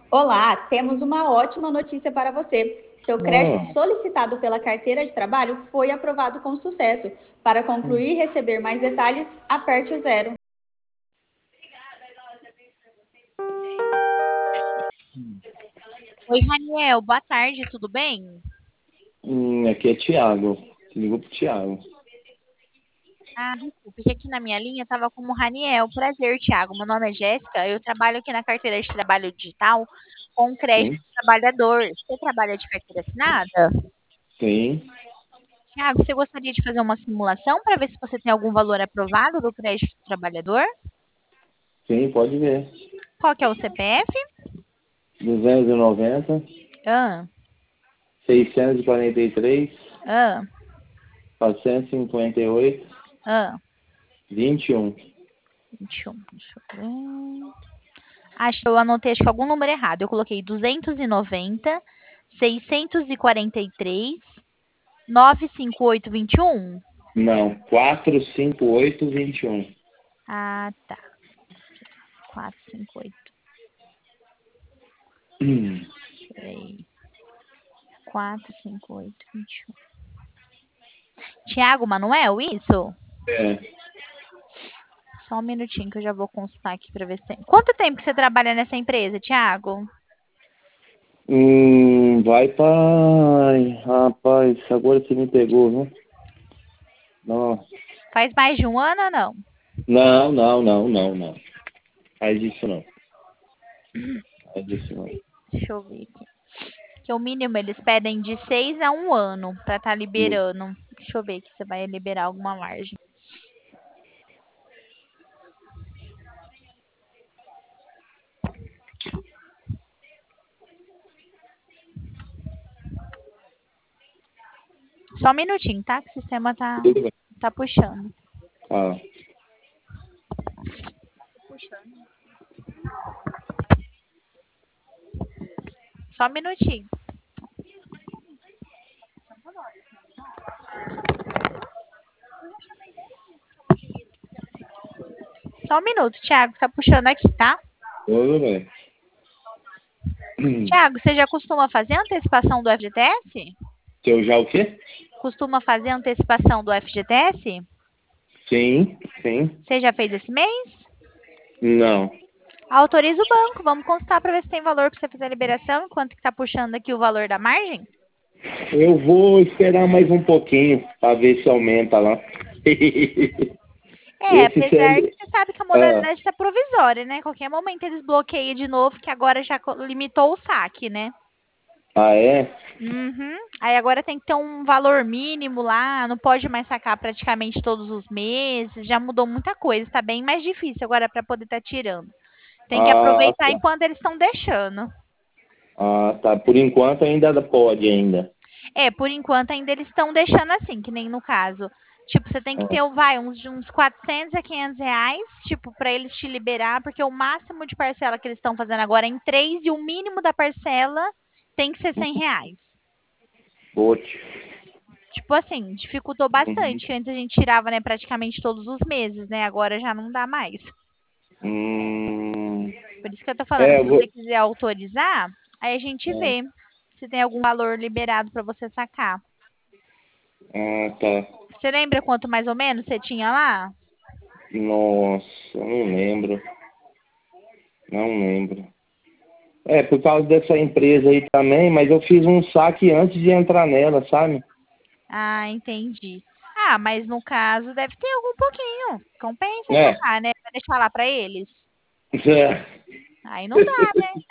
Olá, temos uma ótima notícia para você. Seu crédito Ah, solicitado pela carteira de trabalho foi aprovado com sucesso. Para concluir e receber mais detalhes, aperte o zero. Oi, Raniel, boa tarde, tudo bem? aqui é Thiago. Ligou pro Thiago. Ah, desculpe, que aqui na minha linha estava como Raniel. Prazer, Thiago. Meu nome é Jéssica, eu trabalho aqui na carteira de trabalho digital com crédito Sim, de trabalhador. Você trabalha de carteira assinada? sim, Thiago, você gostaria de fazer uma simulação para ver se você tem algum valor aprovado do crédito do trabalhador? sim, pode ver. Qual que é o CPF? 290, Ah, 643, ah, 458, ah. 21. 21, deixa eu ver. Acho que eu anotei acho que algum número errado. Eu coloquei 290, 643, 95821. Não, 458, 21. Ah, tá. 458. Peraí. 45821. Tiago Manuel, isso? É. Só um minutinho que eu já vou consultar aqui para ver se tem. Quanto tempo que você trabalha nessa empresa, Tiago? Vai pra... Ai, rapaz, agora você me pegou, viu? Não, Faz mais de um ano ou não? não. Faz isso não. Faz isso não. Deixa eu ver aqui. Que o mínimo eles pedem de 6 a um ano para estar Hum. liberando. Deixa eu ver aqui se você vai liberar alguma margem. Só um minutinho, tá? Que o sistema Tudo bem. tá puxando. Ah, Só um minutinho. Só um minuto, Thiago, tá puxando aqui, tá? tudo bem. Thiago, você já costuma fazer antecipação do FGTS? Seu já o quê? Costuma fazer antecipação do FGTS? Sim, sim. Você já fez esse mês? Não. Autoriza o banco, vamos consultar para ver se tem valor para você fazer a liberação, enquanto que tá puxando aqui o valor da margem. Eu vou esperar mais um pouquinho para ver se aumenta lá. É, Esse apesar que CL... você sabe que a Ah, modalidade está provisória, né? Qualquer momento eles bloqueiam de novo, que agora já limitou o saque, né? ah, é? Uhum. Aí agora tem que ter um valor mínimo lá, não pode mais sacar praticamente todos os meses, já mudou muita coisa, tá bem mais difícil agora para poder estar tirando. Tem que Ah, aproveitar tá. enquanto eles estão deixando. Ah, tá. Por enquanto ainda pode ainda. É, por enquanto ainda eles estão deixando assim, que nem no caso. Tipo, você tem que Ah, ter, vai, uns 400 a 500 reais, tipo, para eles te liberar, porque o máximo de parcela que eles estão fazendo agora é em 3 e o mínimo da parcela tem que ser 100 reais. Pote. Tipo assim, dificultou Uhum. bastante. Antes a gente tirava, né, praticamente todos os meses, né? Agora já não dá mais. Hum, Por isso que eu tô falando, é, se eu vou. você quiser autorizar, aí a gente vê se tem algum valor liberado para você sacar. Ah, tá. Você lembra quanto mais ou menos você tinha lá? Nossa, eu não lembro. Não lembro. É, por causa dessa empresa aí também, mas eu fiz um saque antes de entrar nela, sabe? Ah, entendi. Ah, mas no caso deve ter algum pouquinho. Compensa É. sacar, né? Vai deixar lá para eles. É. Aí não dá, né?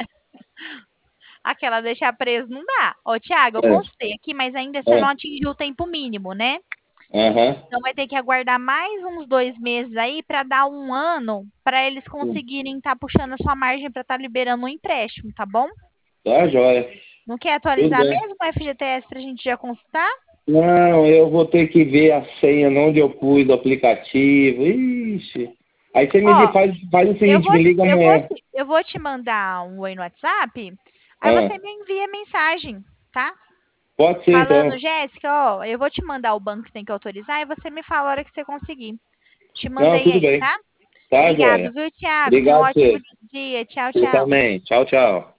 Aquela deixar preso não dá. Ô, Thiago, eu É. consultei aqui, mas ainda você não É. atingiu o tempo mínimo, né? Aham. Então vai ter que aguardar mais uns 2 meses aí para dar um ano para eles conseguirem estar puxando a sua margem para estar liberando um empréstimo, tá bom? Tá, joia. Não quer Tudo atualizar bem. mesmo o FGTS para a gente já consultar? Não, eu vou ter que ver a senha onde eu pus o aplicativo. Ixi. Aí você Ó, faz o seguinte, me liga amanhã. eu vou te mandar um oi no WhatsApp, aí Ah, você me envia mensagem, tá? pode ser Falando, então. Jéssica, ó, eu vou te mandar o banco que tem que autorizar e você me fala a hora que você conseguir. Te Não, mandei tudo aí, bem. tá? Tá, Obrigado, joia. viu, Thiago? Tenha um Obrigado a ótimo você. dia. Tchau, Você tchau. também. Tchau, tchau.